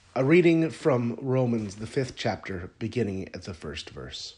A reading from Romans, the 5th chapter, beginning at the first verse.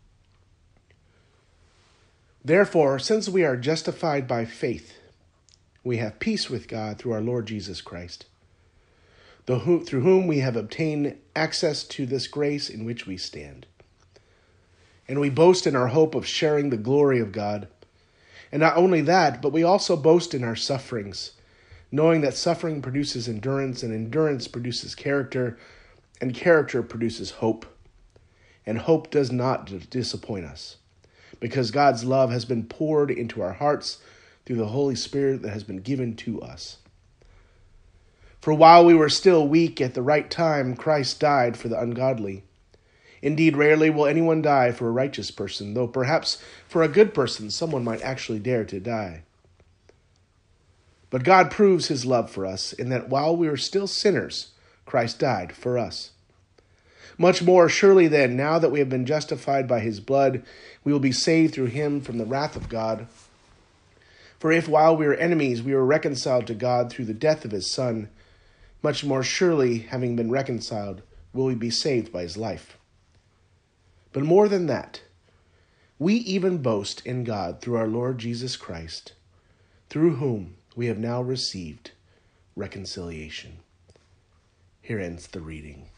Therefore, since we are justified by faith, we have peace with God through our Lord Jesus Christ, through whom we have obtained access to this grace in which we stand. And we boast in our hope of sharing the glory of God. And not only that, but we also boast in our sufferings, knowing that suffering produces endurance, and endurance produces character, and character produces hope. And hope does not disappoint us, because God's love has been poured into our hearts through the Holy Spirit that has been given to us. For while we were still weak, at the right time, Christ died for the ungodly. Indeed, rarely will anyone die for a righteous person, though perhaps for a good person someone might actually dare to die. But God proves his love for us in that while we were still sinners, Christ died for us. Much more surely then, now that we have been justified by his blood, we will be saved through him from the wrath of God. For if while we were enemies we were reconciled to God through the death of his Son, much more surely, having been reconciled, will we be saved by his life. But more than that, we even boast in God through our Lord Jesus Christ, through whom we have now received reconciliation. Here ends the reading.